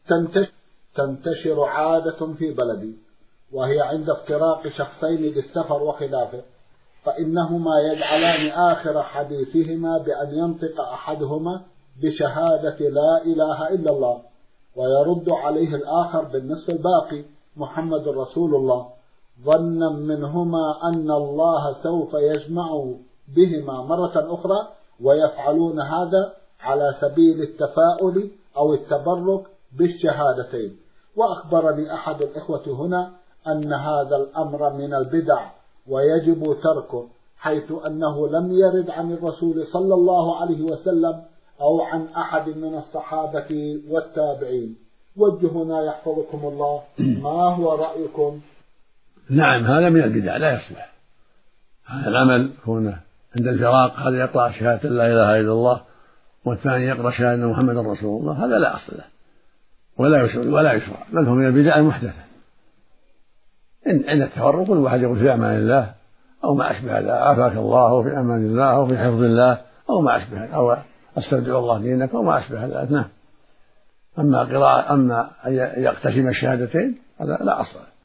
تنتشر عادة في بلدي، وهي عند افتراق شخصين للسفر وخلافه، فإنهما يجعلان آخر حديثهما بأن ينطق أحدهما بشهادة لا إله إلا الله، ويرد عليه الآخر بالنصف الباقي محمد رسول الله، ظنا منهما أن الله سوف يجمع بهما مرة أخرى، ويفعلون هذا على سبيل التفاؤل أو التبرك بالشهادتين. وأخبرني أحد الإخوة هنا أن هذا الأمر من البدع ويجب تركه، حيث أنه لم يرد عن الرسول صلى الله عليه وسلم أو عن أحد من الصحابة والتابعين. وجهنا يحفظكم الله، ما هو رأيكم؟ نعم، هذا من البدع لا يصلح. هذا العمل هنا عند الفراق، هذا يقرأ شهادة لا إله إلا الله والثاني يقرأ شهادة محمد رسول الله، هذا لا أصل له ولا يشرع، بل هو من البدع المحدثة. عند التفرق الواحد يقول في أمان الله أو ما أشبه هذا، عافاك الله، أو في أمان الله، أو في حفظ الله، أو ما أشبه هذا، أو أستودع الله دينك، أو ما أشبه هذا. نعم. أما أن يقتسم الشهادتين هذا لا أصل له.